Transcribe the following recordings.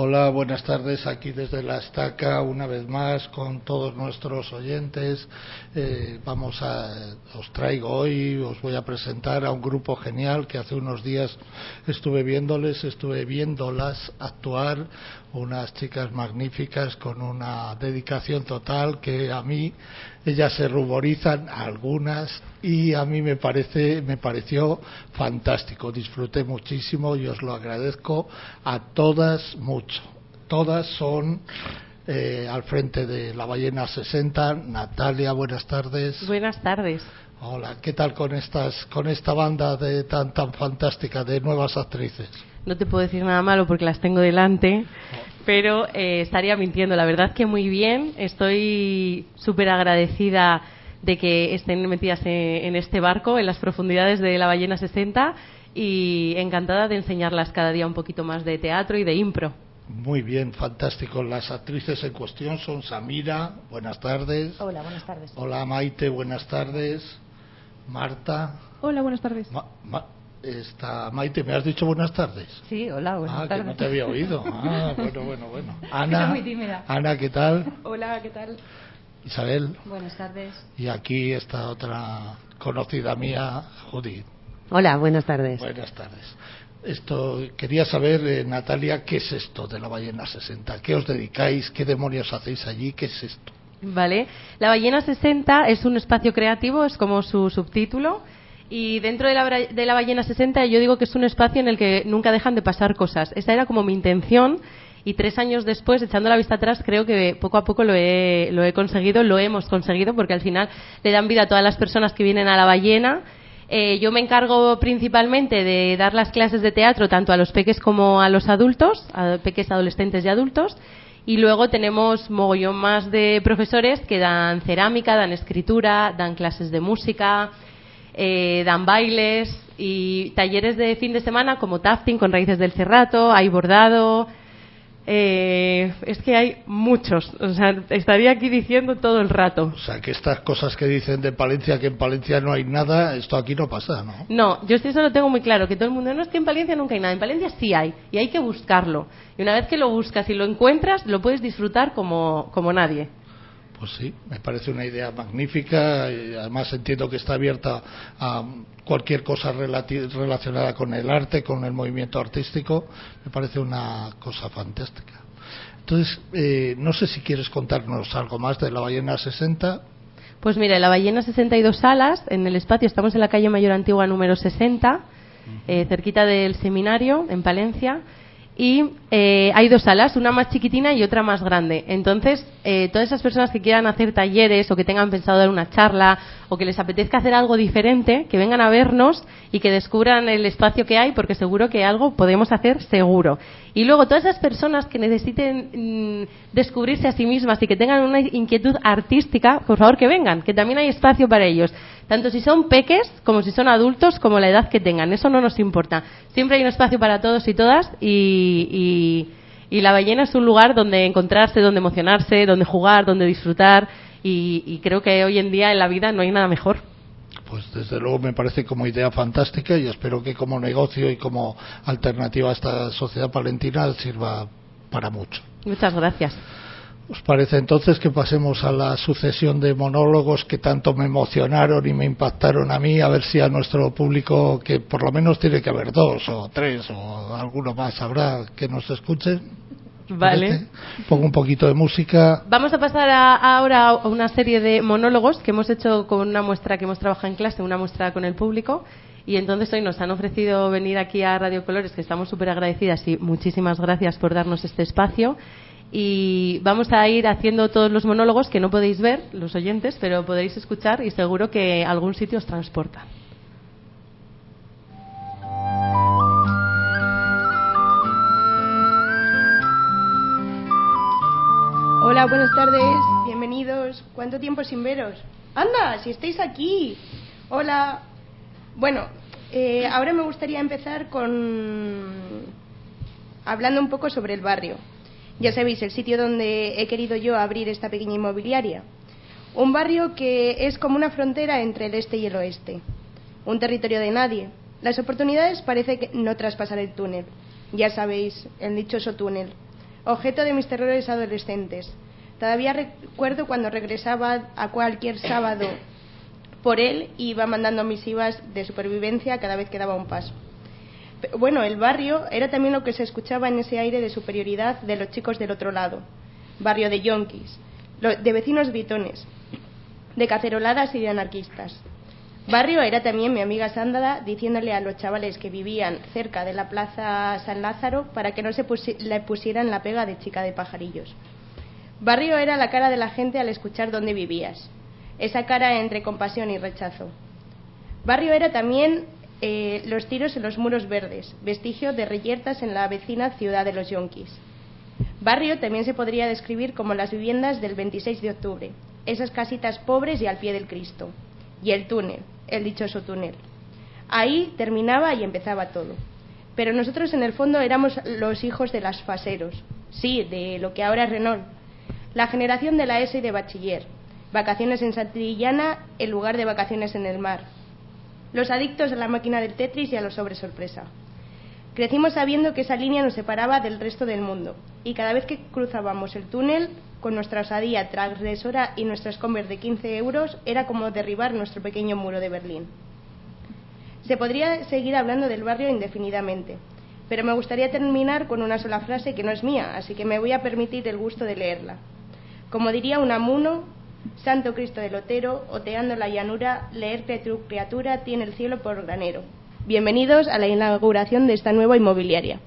Hola, buenas tardes, aquí desde La Estaca, una vez más, con todos nuestros oyentes. Os traigo hoy, os voy a presentar a un grupo genial que hace unos días estuve viéndolas actuar, unas chicas magníficas con una dedicación total que a mí, ellas se ruborizan, algunas, y a mí me pareció fantástico, disfruté muchísimo y os lo agradezco a todas mucho. Todas son al frente de La Ballena 60. Natalia, buenas tardes. Buenas tardes. Hola, ¿qué tal con esta banda tan fantástica de nuevas actrices? No te puedo decir nada malo porque las tengo delante, pero estaría mintiendo. La verdad que muy bien. Estoy súper agradecida de que estén metidas en este barco, en las profundidades de La Ballena 60, y encantada de enseñarlas cada día un poquito más de teatro y de impro. Muy bien, fantástico. Las actrices en cuestión son Samira, buenas tardes. Hola, buenas tardes. Hola, Maite, buenas tardes. Marta. Hola, buenas tardes. Maite, ¿me has dicho buenas tardes? Sí, hola, buenas tardes. Que no te había oído. Bueno. Ana, soy muy tímida. Ana, ¿qué tal? Hola, ¿qué tal? Isabel. Buenas tardes. Y aquí está otra conocida mía, Judith. Hola, buenas tardes. Buenas tardes. Quería saber, Natalia, ¿qué es esto de La Ballena 60? ¿Qué os dedicáis? ¿Qué demonios hacéis allí? ¿Qué es esto? Vale, La Ballena 60 es un espacio creativo, es como su subtítulo, y dentro de la Ballena 60 yo digo que es un espacio en el que nunca dejan de pasar cosas. Esa era como mi intención, y 3 años después, echando la vista atrás, creo que poco a poco lo he conseguido, lo hemos conseguido, porque al final le dan vida a todas las personas que vienen a La Ballena. Yo me encargo principalmente de dar las clases de teatro tanto a los peques como a los adultos, a peques, adolescentes y adultos, y luego tenemos mogollón más de profesores que dan cerámica, dan escritura, dan clases de música, dan bailes y talleres de fin de semana como tafting con raíces del cerrato, hay bordado. Es que hay muchos, o sea, estaría aquí diciendo todo el rato. O sea, que estas cosas que dicen de Palencia, que en Palencia no hay nada, esto aquí no pasa, ¿no? No, yo eso lo tengo muy claro, que todo el mundo, no, es que en Palencia nunca hay nada, en Palencia sí hay, y hay que buscarlo. Y una vez que lo buscas y lo encuentras, lo puedes disfrutar como nadie. Pues sí, me parece una idea magnífica, y además entiendo que está abierta a cualquier cosa relacionada con el arte, con el movimiento artístico. Me parece una cosa fantástica. Entonces, no sé si quieres contarnos algo más de La Ballena 60. Pues mira, en La Ballena 62 salas, en el espacio, estamos en la calle Mayor Antigua número 60, cerquita del seminario, en Palencia. Y hay 2 salas, una más chiquitina y otra más grande. Entonces, todas esas personas que quieran hacer talleres o que tengan pensado dar una charla o que les apetezca hacer algo diferente, que vengan a vernos y que descubran el espacio que hay, porque seguro que algo podemos hacer, seguro. Y luego, todas esas personas que necesiten descubrirse a sí mismas y que tengan una inquietud artística, por favor que vengan, que también hay espacio para ellos. Tanto si son peques, como si son adultos, como la edad que tengan. Eso no nos importa. Siempre hay un espacio para todos y todas, y La Ballena es un lugar donde encontrarse, donde emocionarse, donde jugar, donde disfrutar, y creo que hoy en día en la vida no hay nada mejor. Pues desde luego me parece como idea fantástica y espero que como negocio y como alternativa a esta sociedad palentina sirva para mucho. Muchas gracias. ¿Os parece entonces que pasemos a la sucesión de monólogos que tanto me emocionaron y me impactaron a mí, a ver si a nuestro público, que por lo menos tiene que haber 2 o 3 o alguno más habrá que nos escuchen? Vale. Pongo un poquito de música. Vamos a pasar ahora a una serie de monólogos que hemos hecho con una muestra que hemos trabajado en clase, una muestra con el público. Y entonces hoy nos han ofrecido venir aquí a Radio Colores, que estamos súper agradecidas y muchísimas gracias por darnos este espacio. Y vamos a ir haciendo todos los monólogos que no podéis ver, los oyentes, pero podéis escuchar y seguro que algún sitio os transporta. Hola, buenas tardes, bienvenidos. ¿Cuánto tiempo sin veros? ¡Anda, si estáis aquí! Hola. Bueno, ahora me gustaría empezar hablando un poco sobre el barrio. Ya sabéis, el sitio donde he querido yo abrir esta pequeña inmobiliaria. Un barrio que es como una frontera entre el este y el oeste. Un territorio de nadie. Las oportunidades parece que no traspasar el túnel. Ya sabéis, el dichoso túnel. objeto de mis terrores adolescentes. Todavía recuerdo cuando regresaba a cualquier sábado por él y iba mandando misivas de supervivencia cada vez que daba un paso. Bueno, el barrio era también lo que se escuchaba en ese aire de superioridad de los chicos del otro lado. Barrio de yonkis, de vecinos gritones, de caceroladas y de anarquistas. Barrio era también mi amiga Sándara diciéndole a los chavales que vivían cerca de la Plaza San Lázaro para que no le pusieran la pega de chica de pajarillos. Barrio era la cara de la gente al escuchar dónde vivías, esa cara entre compasión y rechazo. Barrio era también los tiros en los muros verdes, vestigio de reyertas en la vecina ciudad de los yonkis. Barrio también se podría describir como las viviendas del 26 de octubre, esas casitas pobres y al pie del Cristo. Y el túnel, el dichoso túnel. Ahí terminaba y empezaba todo. Pero nosotros en el fondo éramos los hijos de las faseros, sí, de lo que ahora es Renault, la generación de la ESO y de bachiller, vacaciones en Santillana en lugar de vacaciones en el mar, los adictos a la máquina del Tetris y a los sobres sorpresa. Crecimos sabiendo que esa línea nos separaba del resto del mundo, y cada vez que cruzábamos el túnel, con nuestra osadía transgresora y nuestras Converse de 15 euros, era como derribar nuestro pequeño muro de Berlín. Se podría seguir hablando del barrio indefinidamente, pero me gustaría terminar con una sola frase que no es mía, así que me voy a permitir el gusto de leerla. Como diría Unamuno, Santo Cristo del Otero, oteando la llanura, leer criatura tiene el cielo por granero. Bienvenidos a la inauguración de esta nueva inmobiliaria.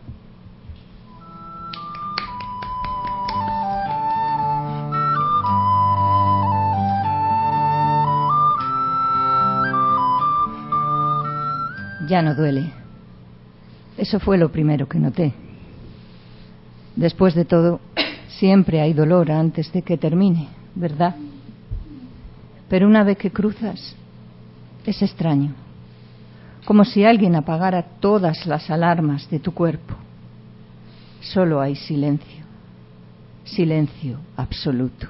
Ya no duele. Eso fue lo primero que noté. Después de todo, siempre hay dolor antes de que termine, ¿verdad? Pero una vez que cruzas, es extraño. Como si alguien apagara todas las alarmas de tu cuerpo. Solo hay silencio. Silencio absoluto.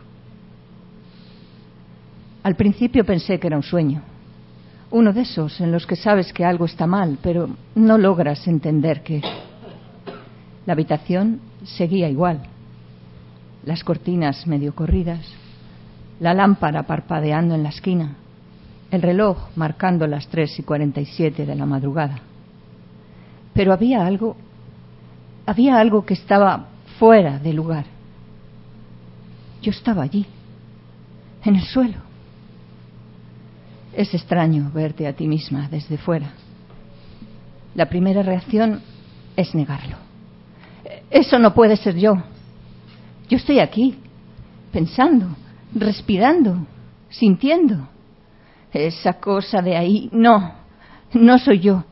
Al principio pensé que era un sueño. Uno de esos en los que sabes que algo está mal, pero no logras entender qué. La habitación seguía igual. Las cortinas medio corridas, la lámpara parpadeando en la esquina, el reloj marcando las 3:47 de la madrugada. Pero había algo que estaba fuera de lugar. Yo estaba allí, en el suelo. Es extraño verte a ti misma desde fuera. La primera reacción es negarlo. Eso no puede ser yo. Yo estoy aquí, pensando, respirando, sintiendo. Esa cosa de ahí, no soy yo.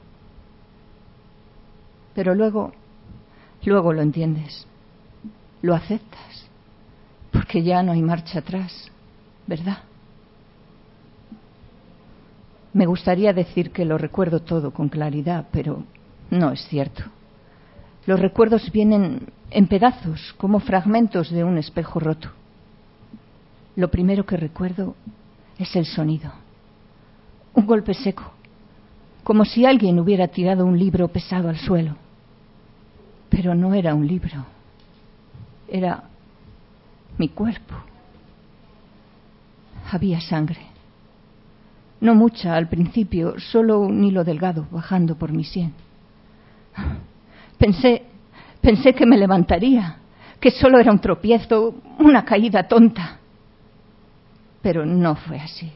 Pero luego lo entiendes, lo aceptas, porque ya no hay marcha atrás, ¿verdad? Me gustaría decir que lo recuerdo todo con claridad, pero no es cierto. Los recuerdos vienen en pedazos, como fragmentos de un espejo roto. Lo primero que recuerdo es el sonido. Un golpe seco, como si alguien hubiera tirado un libro pesado al suelo. Pero no era un libro, era mi cuerpo. Había sangre. No mucha al principio, solo un hilo delgado bajando por mi sien. Pensé que me levantaría, que solo era un tropiezo, una caída tonta. Pero no fue así.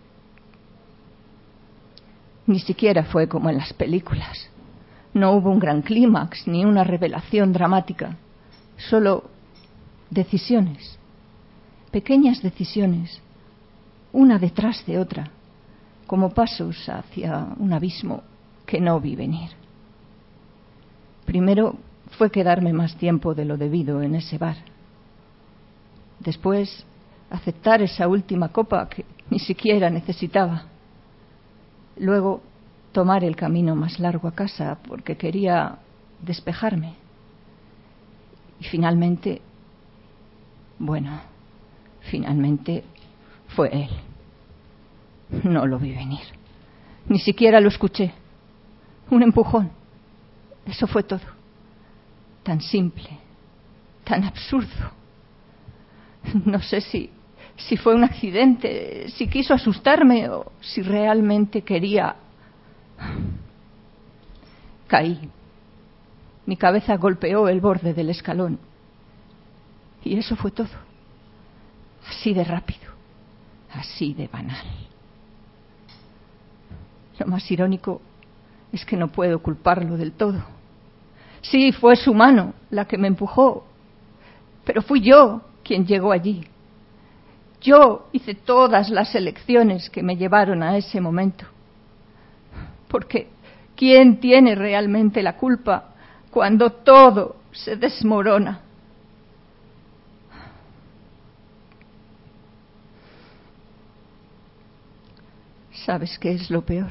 Ni siquiera fue como en las películas. No hubo un gran clímax ni una revelación dramática. Solo decisiones, pequeñas decisiones, una detrás de otra, como pasos hacia un abismo que no vi venir. Primero fue quedarme más tiempo de lo debido en ese bar. Después, aceptar esa última copa que ni siquiera necesitaba. Luego, tomar el camino más largo a casa porque quería despejarme. Y finalmente fue él. No lo vi venir. Ni siquiera lo escuché. Un empujón. Eso fue todo. Tan simple, tan absurdo. No sé si fue un accidente, si quiso asustarme o si realmente quería. Caí. Mi cabeza golpeó el borde del escalón. Y eso fue todo. Así de rápido, así de banal. Lo más irónico es que no puedo culparlo del todo. Sí, fue su mano la que me empujó, pero fui yo quien llegó allí. Yo hice todas las elecciones que me llevaron a ese momento. Porque ¿quién tiene realmente la culpa cuando todo se desmorona? ¿Sabes qué es lo peor?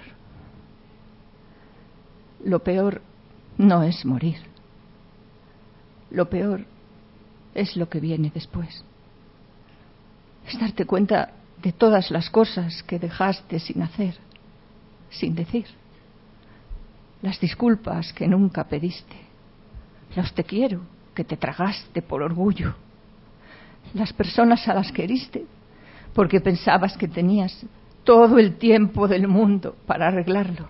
Lo peor no es morir. Lo peor es lo que viene después. Es darte cuenta de todas las cosas que dejaste sin hacer, sin decir. Las disculpas que nunca pediste. Los te quiero que te tragaste por orgullo. Las personas a las que heriste porque pensabas que tenías todo el tiempo del mundo para arreglarlo.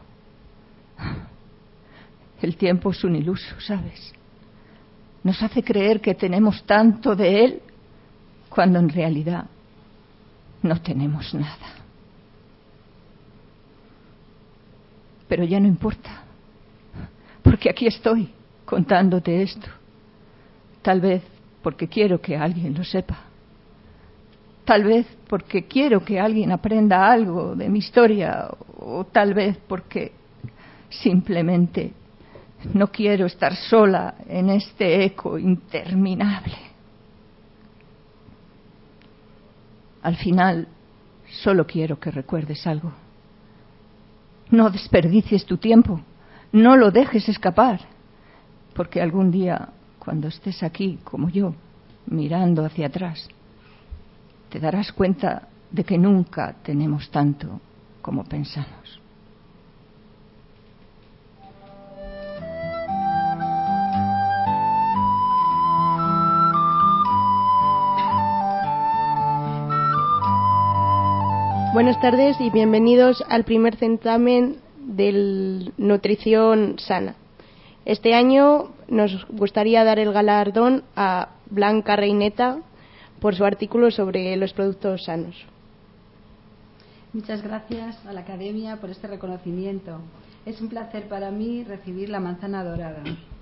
El tiempo es un iluso, ¿sabes? Nos hace creer que tenemos tanto de él cuando en realidad no tenemos nada. Pero ya no importa, porque aquí estoy contándote esto. Tal vez porque quiero que alguien lo sepa. Tal vez porque quiero que alguien aprenda algo de mi historia, o tal vez porque simplemente no quiero estar sola en este eco interminable. Al final, solo quiero que recuerdes algo. No desperdicies tu tiempo, no lo dejes escapar, porque algún día, cuando estés aquí, como yo, mirando hacia atrás, te darás cuenta de que nunca tenemos tanto como pensamos. Buenas tardes y bienvenidos al primer certamen de nutrición sana. Este año nos gustaría dar el galardón a Blanca Reineta por su artículo sobre los productos sanos. Muchas gracias a la Academia por este reconocimiento. Es un placer para mí recibir la manzana dorada.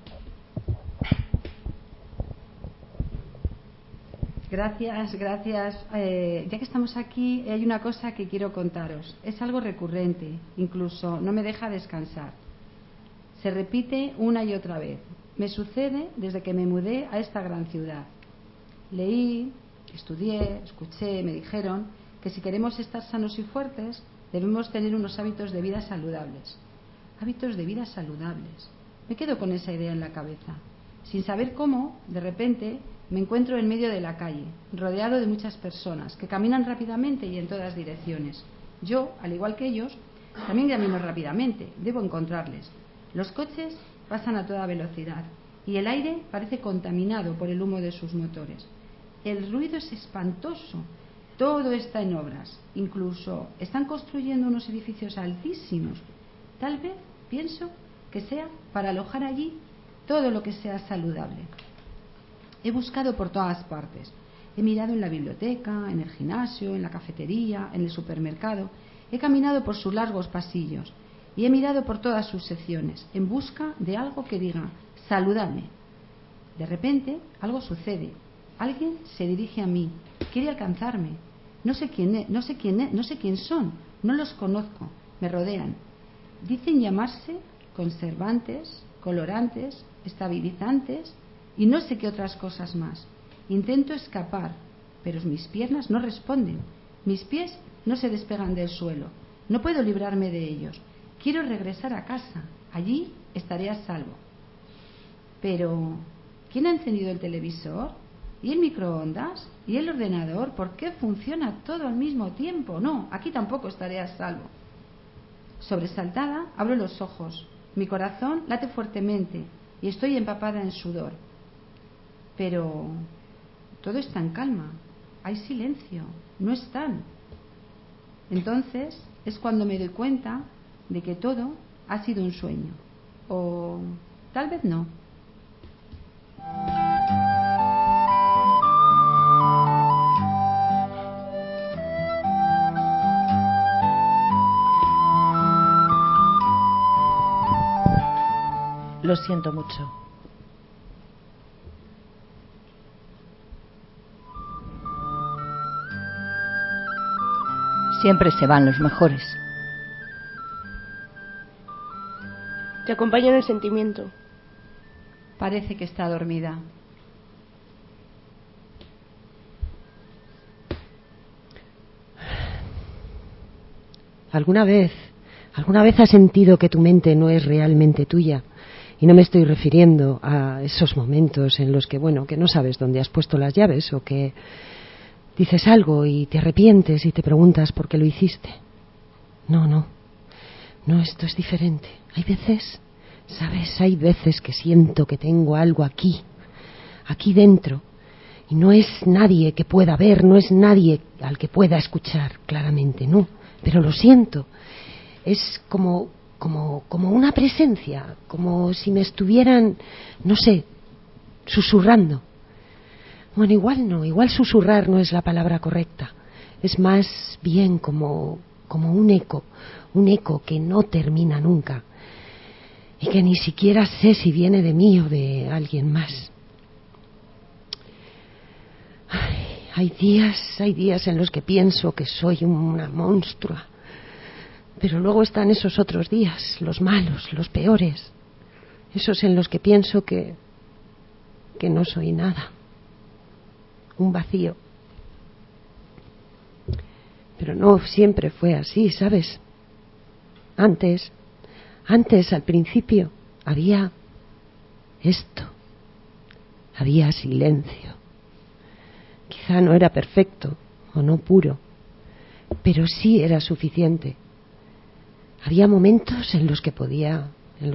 Gracias. Ya que estamos aquí, hay una cosa que quiero contaros. Es algo recurrente, incluso no me deja descansar. Se repite una y otra vez. Me sucede desde que me mudé a esta gran ciudad. Leí, estudié, escuché, me dijeron que si queremos estar sanos y fuertes, debemos tener unos hábitos de vida saludables. Hábitos de vida saludables. Me quedo con esa idea en la cabeza. Sin saber cómo, de repente, me encuentro en medio de la calle, rodeado de muchas personas que caminan rápidamente y en todas direcciones. Yo, al igual que ellos, también camino rápidamente, debo encontrarles. Los coches pasan a toda velocidad y el aire parece contaminado por el humo de sus motores. El ruido es espantoso. Todo está en obras. Incluso están construyendo unos edificios altísimos. Tal vez, pienso, que sea para alojar allí todo lo que sea saludable. He buscado por todas partes. He mirado en la biblioteca, en el gimnasio, en la cafetería, en el supermercado. He caminado por sus largos pasillos y he mirado por todas sus secciones en busca de algo que diga saludable. De repente, algo sucede. Alguien se dirige a mí, quiere alcanzarme. No sé quién son, no los conozco, me rodean. Dicen llamarse conservantes, colorantes, estabilizantes y no sé qué otras cosas más. Intento escapar, pero mis piernas no responden. Mis pies no se despegan del suelo. No puedo librarme de ellos. Quiero regresar a casa. Allí estaré a salvo. Pero, ¿quién ha encendido el televisor? ¿Y el microondas? ¿Y el ordenador? ¿Por qué funciona todo al mismo tiempo? No, aquí tampoco estaré a salvo. Sobresaltada, abro los ojos. Mi corazón late fuertemente y estoy empapada en sudor. pero todo está en calma, hay silencio, no están. Entonces es cuando me doy cuenta de que todo ha sido un sueño, o tal vez no. Lo siento mucho. Siempre se van los mejores. Te acompaño en el sentimiento. Parece que está dormida. ¿Alguna vez has sentido que tu mente no es realmente tuya? Y no me estoy refiriendo a esos momentos en los que, que no sabes dónde has puesto las llaves, o que dices algo y te arrepientes y te preguntas por qué lo hiciste. No, esto es diferente. Hay veces, ¿sabes? Hay veces que siento que tengo algo aquí dentro, y no es nadie que pueda ver, no es nadie al que pueda escuchar claramente, no, pero lo siento. Es como una presencia, como si me estuvieran, no sé, susurrando. Bueno, igual susurrar no es la palabra correcta. Es más bien como un eco que no termina nunca, y que ni siquiera sé si viene de mí o de alguien más. Hay días en los que pienso que soy una monstrua. Pero luego están esos otros días, los malos, los peores, esos en los que pienso que no soy nada, un vacío. Pero no siempre fue así, ¿sabes? Antes, al principio, había esto, había silencio. Quizá no era perfecto o no puro, pero sí era suficiente. Había momentos en los que podía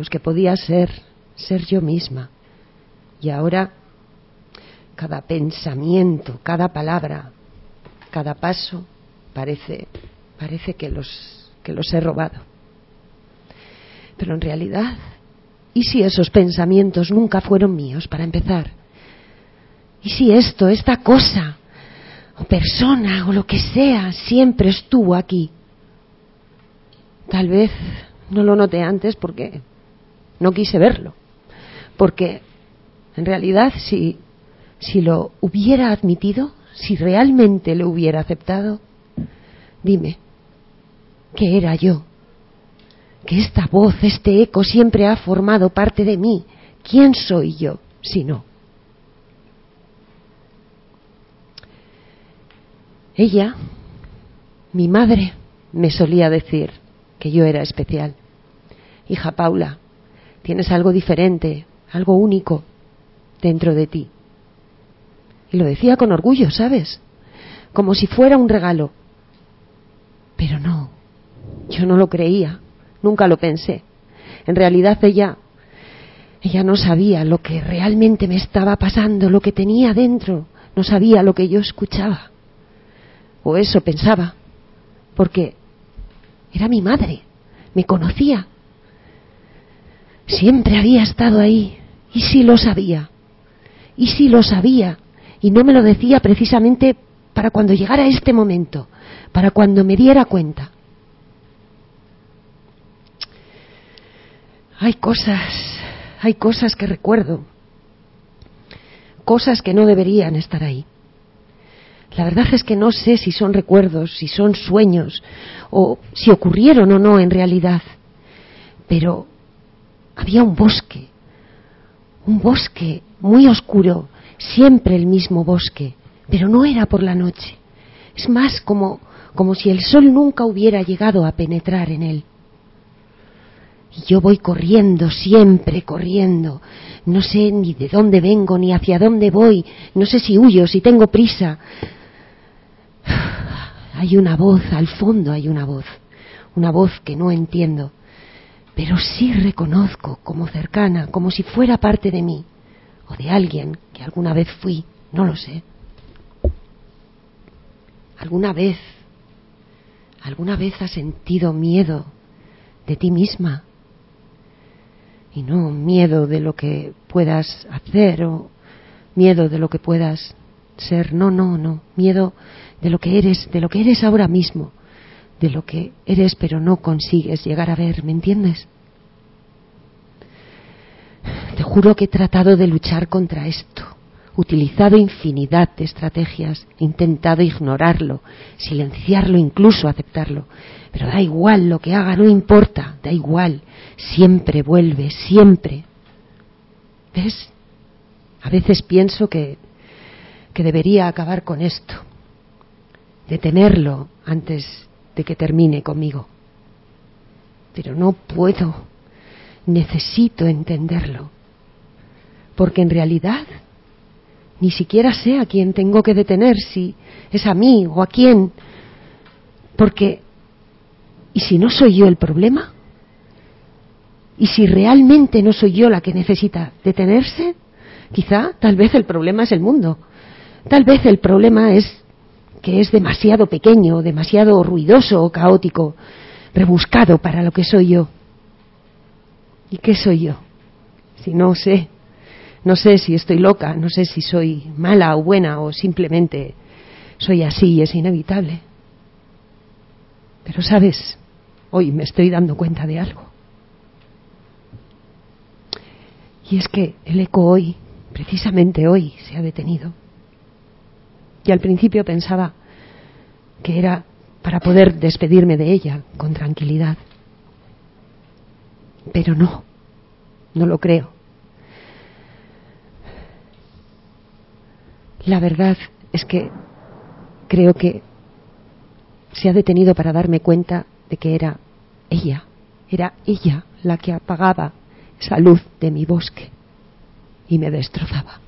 ser yo misma. Y ahora, cada pensamiento, cada palabra, cada paso, parece que los he robado. Pero en realidad, ¿y si esos pensamientos nunca fueron míos, para empezar? ¿Y si esta cosa, o persona, o lo que sea, siempre estuvo aquí? Tal vez no lo noté antes porque no quise verlo. Porque, en realidad, si lo hubiera admitido, si realmente lo hubiera aceptado, dime, ¿qué era yo? Que esta voz, este eco siempre ha formado parte de mí. ¿Quién soy yo si no? Ella, mi madre, me solía decir que yo era especial. Hija Paula, tienes algo diferente, algo único dentro de ti. Y lo decía con orgullo, ¿sabes? Como si fuera un regalo. Pero no, yo no lo creía, nunca lo pensé. En realidad ella no sabía lo que realmente me estaba pasando, lo que tenía dentro. No sabía lo que yo escuchaba. O eso pensaba, porque era mi madre, me conocía. Siempre había estado ahí, y sí lo sabía, y no me lo decía precisamente para cuando llegara este momento, para cuando me diera cuenta. Hay cosas que recuerdo, cosas que no deberían estar ahí. La verdad es que no sé si son recuerdos, si son sueños, o si ocurrieron o no en realidad. Pero había un bosque muy oscuro, siempre el mismo bosque, pero no era por la noche. Es más como si el sol nunca hubiera llegado a penetrar en él. Y yo voy corriendo, siempre corriendo. No sé ni de dónde vengo, ni hacia dónde voy. No sé si huyo, si tengo prisa. Hay una voz, al fondo hay una voz que no entiendo, pero sí reconozco como cercana, como si fuera parte de mí, o de alguien que alguna vez fui, no lo sé. ¿Alguna vez has sentido miedo de ti misma? Y no miedo de lo que puedas hacer o miedo de lo que puedas ser. No. Miedo de lo que eres ahora mismo. De lo que eres pero no consigues llegar a ver, ¿me entiendes? Te juro que he tratado de luchar contra esto. Utilizado infinidad de estrategias, he intentado ignorarlo, silenciarlo, incluso aceptarlo. Pero da igual lo que haga, no importa, da igual. Siempre vuelve, siempre. ¿Ves? A veces pienso que debería acabar con esto. Detenerlo antes de que termine conmigo. Pero no puedo. Necesito entenderlo. Porque en realidad ni siquiera sé a quién tengo que detener, si es a mí o a quién. Porque, ¿y si no soy yo el problema? ¿Y si realmente no soy yo la que necesita detenerse? Tal vez el problema es el mundo. Tal vez el problema es que es demasiado pequeño, demasiado ruidoso o caótico, rebuscado para lo que soy yo. ¿Y qué soy yo? Si no sé. No sé si estoy loca, no sé si soy mala o buena o simplemente soy así y es inevitable. Pero sabes, hoy me estoy dando cuenta de algo. Y es que el eco hoy, precisamente hoy, se ha detenido. Y al principio pensaba que era para poder despedirme de ella con tranquilidad. Pero no lo creo. La verdad es que creo que se ha detenido para darme cuenta de que era ella la que apagaba esa luz de mi bosque y me destrozaba.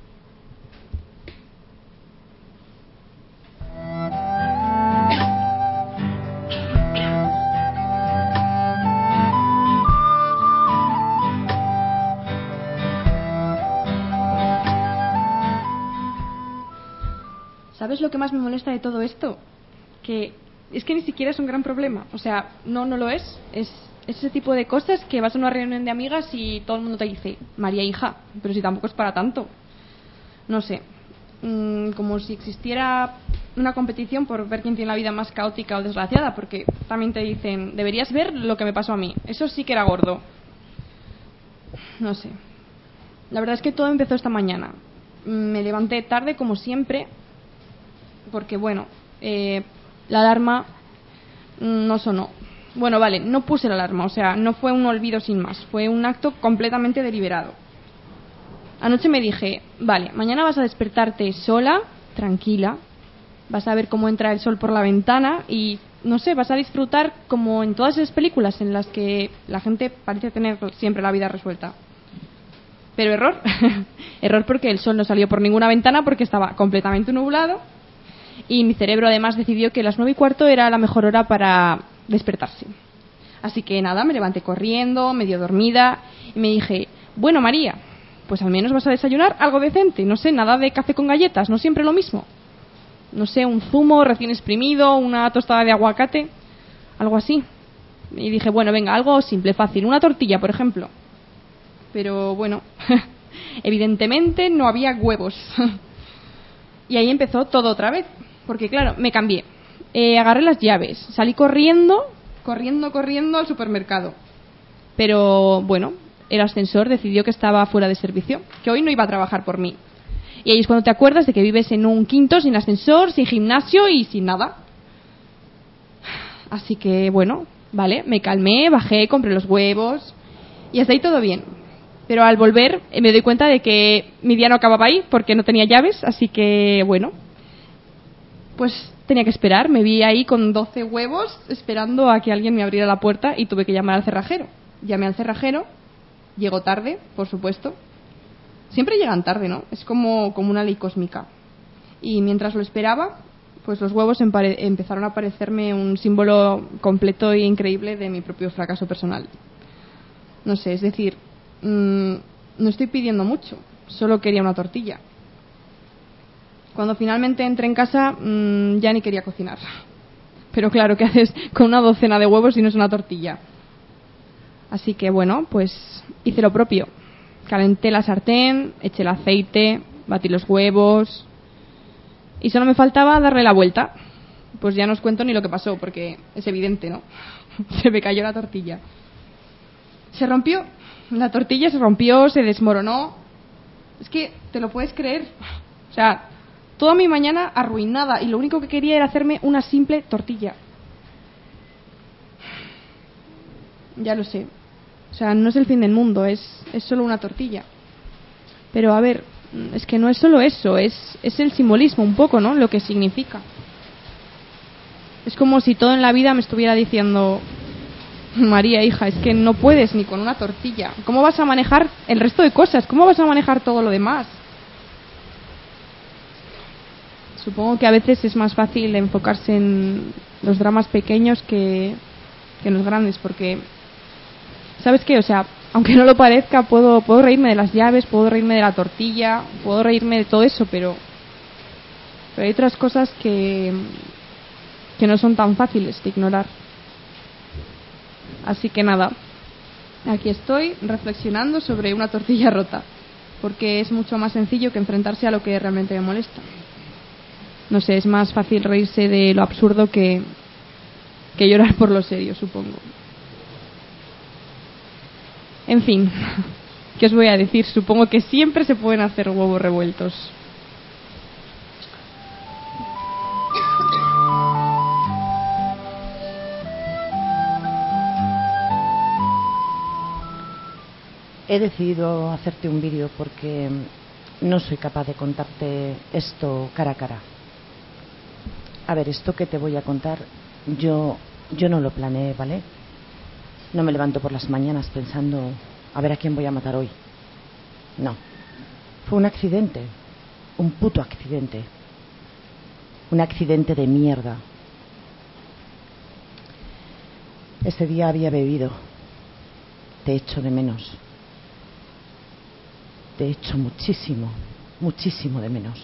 ¿Sabes lo que más me molesta de todo esto? Que es que ni siquiera es un gran problema. O sea, no lo es. Es ese tipo de cosas que vas a una reunión de amigas y todo el mundo te dice, María, hija, pero si tampoco es para tanto. No sé. Como si existiera una competición por ver quién tiene la vida más caótica o desgraciada, porque también te dicen, deberías ver lo que me pasó a mí. Eso sí que era gordo. No sé. La verdad es que todo empezó esta mañana. Me levanté tarde, como siempre, porque bueno, la alarma no sonó. Bueno, vale, no puse la alarma, o sea, no fue un olvido sin más, fue un acto completamente deliberado. Anoche me dije, vale, mañana vas a despertarte sola, tranquila, vas a ver cómo entra el sol por la ventana y, no sé, vas a disfrutar como en todas esas películas en las que la gente parece tener siempre la vida resuelta. Pero error, error, porque el sol no salió por ninguna ventana porque estaba completamente nublado. Y mi cerebro además decidió que las 9:15 era la mejor hora para despertarse. Así que nada, me levanté corriendo, medio dormida, y me dije, bueno, María, pues al menos vas a desayunar algo decente, no sé, nada de café con galletas, no siempre lo mismo. No sé, un zumo recién exprimido, una tostada de aguacate, algo así. Y dije, bueno, venga, algo simple, fácil, una tortilla, por ejemplo. Pero bueno, evidentemente no había huevos. Y ahí empezó todo otra vez, porque claro, me cambié. Agarré las llaves, salí corriendo al supermercado. Pero bueno, el ascensor decidió que estaba fuera de servicio, que hoy no iba a trabajar por mí. Y ahí es cuando te acuerdas de que vives en un quinto sin ascensor, sin gimnasio y sin nada. Así que bueno, vale, me calmé, bajé, compré los huevos y hasta ahí todo bien. Pero al volver me doy cuenta de que mi día no acababa ahí porque no tenía llaves, así que bueno, pues tenía que esperar. Me vi ahí con 12 huevos esperando a que alguien me abriera la puerta y tuve que llamar al cerrajero. Llamé al cerrajero, llegó tarde, por supuesto. Siempre llegan tarde, ¿no? Es como una ley cósmica. Y mientras lo esperaba, pues los huevos empezaron a parecerme un símbolo completo e increíble de mi propio fracaso personal. No sé, es decir, no estoy pidiendo mucho. solo quería una tortilla. Cuando finalmente entré en casa, ya ni quería cocinar. Pero claro, ¿qué haces con una docena de huevos si no es una tortilla? Así que bueno, pues hice lo propio. Calenté la sartén, eché el aceite, batí los huevos y solo me faltaba darle la vuelta. Pues ya no os cuento ni lo que pasó, porque es evidente, ¿no? Se me cayó la tortilla. Se rompió. La tortilla se rompió, se desmoronó. Es que, ¿te lo puedes creer? O sea, toda mi mañana arruinada y lo único que quería era hacerme una simple tortilla. Ya lo sé. O sea, no es el fin del mundo, es solo una tortilla. Pero a ver, es que no es solo eso, es el simbolismo un poco, ¿no? Lo que significa. Es como si todo en la vida me estuviera diciendo: María, hija, es que no puedes ni con una tortilla. ¿Cómo vas a manejar el resto de cosas? ¿Cómo vas a manejar todo lo demás? Supongo que a veces es más fácil enfocarse en los dramas pequeños que en los grandes, porque ¿sabes qué? O sea, aunque no lo parezca, puedo reírme de las llaves, puedo reírme de la tortilla, puedo reírme de todo eso, pero hay otras cosas que no son tan fáciles de ignorar. Así que nada, aquí estoy reflexionando sobre una tortilla rota, porque es mucho más sencillo que enfrentarse a lo que realmente me molesta. No sé, es más fácil reírse de lo absurdo que llorar por lo serio, supongo. En fin, ¿qué os voy a decir? Supongo que siempre se pueden hacer huevos revueltos. He decidido hacerte un vídeo porque no soy capaz de contarte esto cara a cara. A ver, esto que te voy a contar, yo no lo planeé, ¿vale? No me levanto por las mañanas pensando a ver a quién voy a matar hoy. No. Fue un accidente. Un puto accidente. Un accidente de mierda. Ese día había bebido. Te echo de menos. Te echo muchísimo, muchísimo de menos.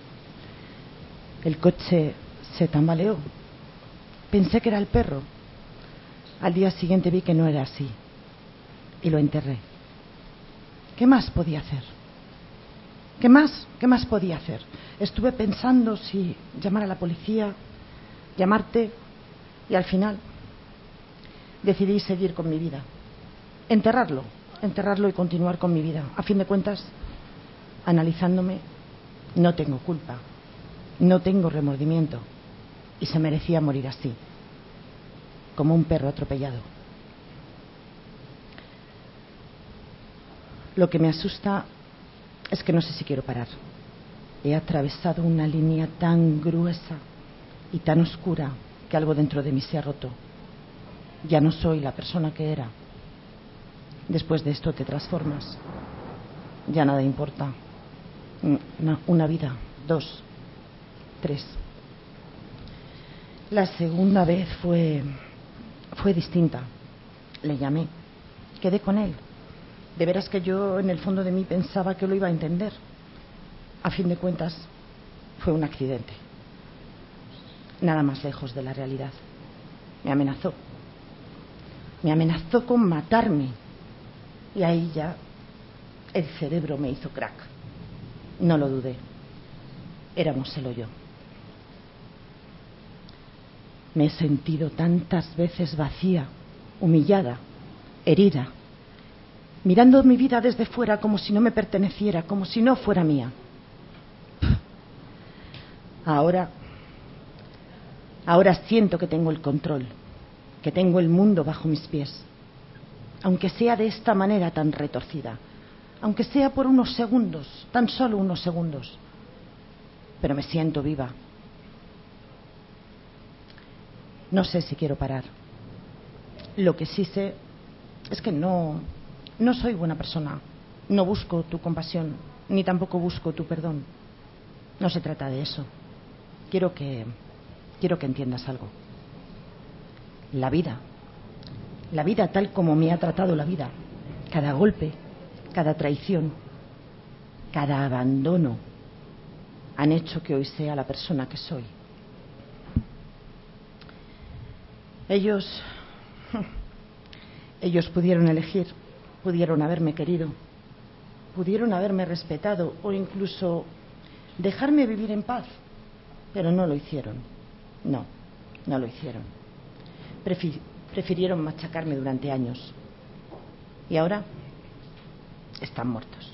El coche se tambaleó. Pensé que era el perro. Al día siguiente vi que no era así. Y lo enterré. ¿Qué más podía hacer? ¿Qué más podía hacer? Estuve pensando si llamar a la policía, llamarte, y al final decidí seguir con mi vida. Enterrarlo y continuar con mi vida. A fin de cuentas, analizándome, no tengo culpa, no tengo remordimiento, y se merecía morir así, como un perro atropellado. Lo que me asusta es que no sé si quiero parar. He atravesado una línea tan gruesa y tan oscura que algo dentro de mí se ha roto. Ya no soy la persona que era. Después de esto te transformas. Ya nada importa. Una vida, 2, 3. La segunda vez fue distinta. Le llamé, quedé con él. De veras que yo en el fondo de mí pensaba que lo iba a entender. A fin de cuentas, fue un accidente. Nada más lejos de la realidad. Me amenazó. Me amenazó con matarme. Y ahí ya el cerebro me hizo crack. No lo dudé. Éramos él o yo. Me he sentido tantas veces vacía, humillada, herida, mirando mi vida desde fuera como si no me perteneciera, como si no fuera mía. Ahora siento que tengo el control, que tengo el mundo bajo mis pies. Aunque sea de esta manera tan retorcida, aunque sea por unos segundos, tan solo unos segundos, pero me siento viva. No sé si quiero parar. Lo que sí sé es que no soy buena persona. No busco tu compasión, ni tampoco busco tu perdón. No se trata de eso. Quiero que entiendas algo. La vida tal como me ha tratado la vida, cada golpe, cada traición, cada abandono han hecho que hoy sea la persona que soy. Ellos pudieron elegir, pudieron haberme querido, pudieron haberme respetado o incluso dejarme vivir en paz, pero no lo hicieron. No lo hicieron. Prefirieron machacarme durante años. Y ahora están muertos.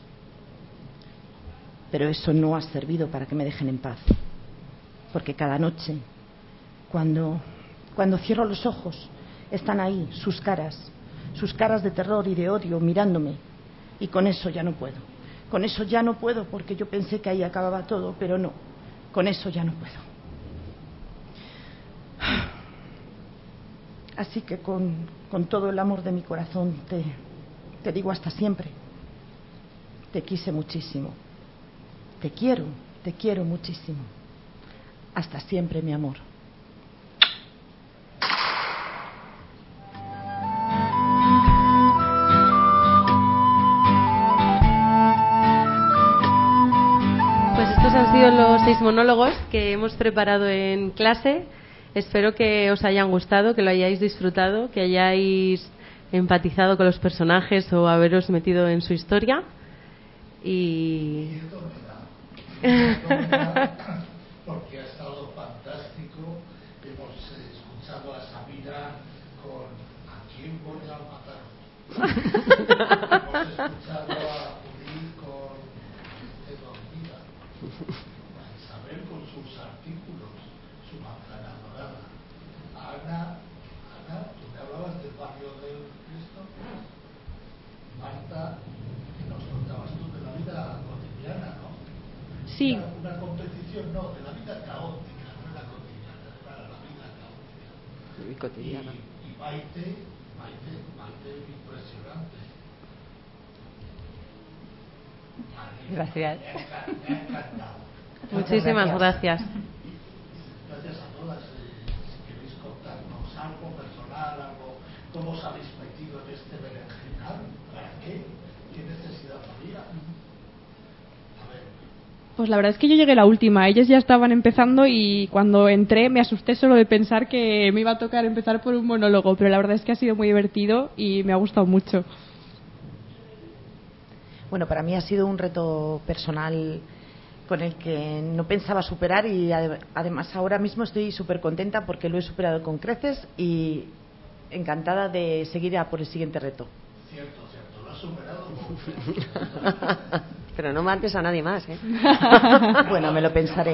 Pero eso no ha servido para que me dejen en paz. Porque cada noche, cuando cierro los ojos, están ahí sus caras de terror y de odio mirándome. Y con eso ya no puedo. Con eso ya no puedo, porque yo pensé que ahí acababa todo, pero no. Con eso ya no puedo. Así que con todo el amor de mi corazón te digo hasta siempre. Te quise muchísimo. Te quiero muchísimo. Hasta siempre, mi amor. Pues estos han sido los 6 monólogos que hemos preparado en clase. Espero que os hayan gustado, que lo hayáis disfrutado, que hayáis empatizado con los personajes o haberos metido en su historia. Y porque ha estado fantástico. Hemos escuchado a Sabina con ¿a quién voy a matar? Hemos escuchado a Judith con de dormida, a Isabel con sus artículos, su manzana dorada, a Ana, tú me hablabas del barrio del Cristo, Marta, que nos contabas tú de la vida cotidiana, ¿no? Sí. Una competición, no, de la vida caótica, no era cotidiana, era la vida caótica. Muy cotidiana. Y Maite, impresionante. Gracias. Me ha encantado. muchísimas gracias. Gracias a todas. Si queréis contarnos algo personal, cómo os habéis metido en este berenjenal, ¿para qué? ¿Qué necesidad había? A ver. Pues la verdad es que yo llegué la última. Ellas ya estaban empezando y cuando entré me asusté solo de pensar que me iba a tocar empezar por un monólogo, pero la verdad es que ha sido muy divertido y me ha gustado mucho. Bueno, para mí ha sido un reto personal con el que no pensaba superar y además ahora mismo estoy súper contenta porque lo he superado con creces y encantada de seguir a por el siguiente reto. Cierto, lo has superado con creces. Pero no mates a nadie más, ¿eh? Bueno, me lo pensaré.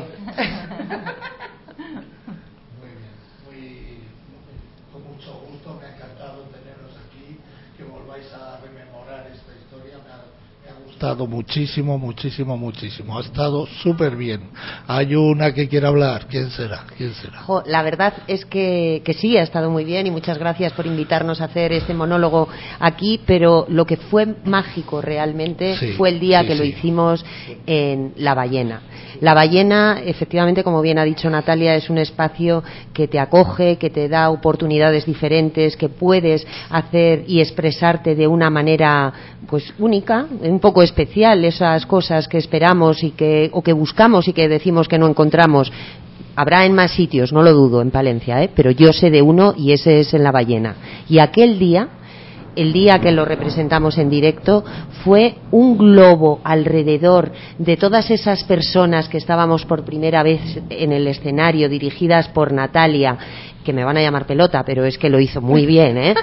Muy bien, con mucho gusto, me ha encantado teneros aquí, que volváis a rememorar esta historia, me ha gustado muchísimo, ha estado súper bien. Hay una que quiere hablar, ¿quién será? La verdad es que sí, ha estado muy bien y muchas gracias por invitarnos a hacer este monólogo aquí, pero lo que fue mágico realmente fue el día que lo hicimos en La Ballena. La Ballena, efectivamente, como bien ha dicho Natalia, es un espacio que te acoge, que te da oportunidades diferentes, que puedes hacer y expresarte de una manera pues única, un poco especial, esas cosas que esperamos o que buscamos y que decimos que no encontramos. Habrá en más sitios, no lo dudo, en Palencia, pero yo sé de uno y ese es en La Ballena. Y aquel día, el día que lo representamos en directo, fue un globo alrededor de todas esas personas que estábamos por primera vez en el escenario, dirigidas por Natalia, que me van a llamar pelota, pero es que lo hizo muy bien, ¿eh?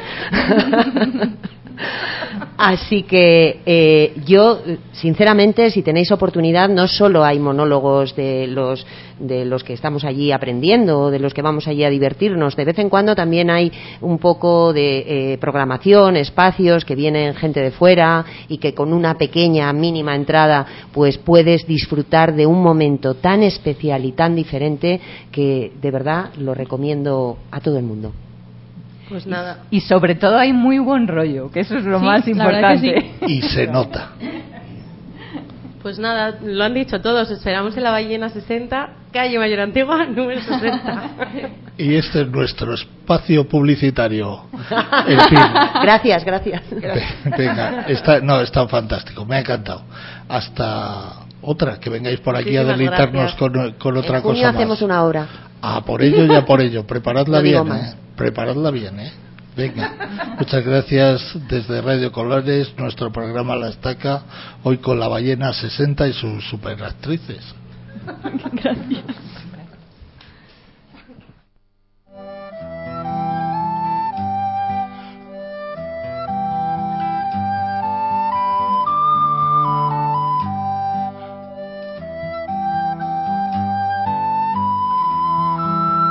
Así que yo, sinceramente, si tenéis oportunidad, no solo hay monólogos de los que estamos allí aprendiendo o de los que vamos allí a divertirnos, de vez en cuando también hay un poco de programación, espacios que vienen gente de fuera y que con una pequeña, mínima entrada pues puedes disfrutar de un momento tan especial y tan diferente que de verdad lo recomiendo a todo el mundo. Pues nada. Y sobre todo hay muy buen rollo, que eso es lo más importante. Y se nota. Pues nada, lo han dicho todos. Esperamos en La Ballena 60, calle Mayor Antigua, número 60. Y este es nuestro espacio publicitario. En fin. Gracias. Venga, está fantástico, me ha encantado. Hasta otra, que vengáis por aquí a Muchísimas deleitarnos gracias. con otra En junio cosa más. hacemos una hora. Por ello. Preparadla No digo bien, más. Preparadla bien, Venga, muchas gracias desde Radio Colores, nuestro programa La Estaca, hoy con la Ballena 60 y sus superactrices. Gracias.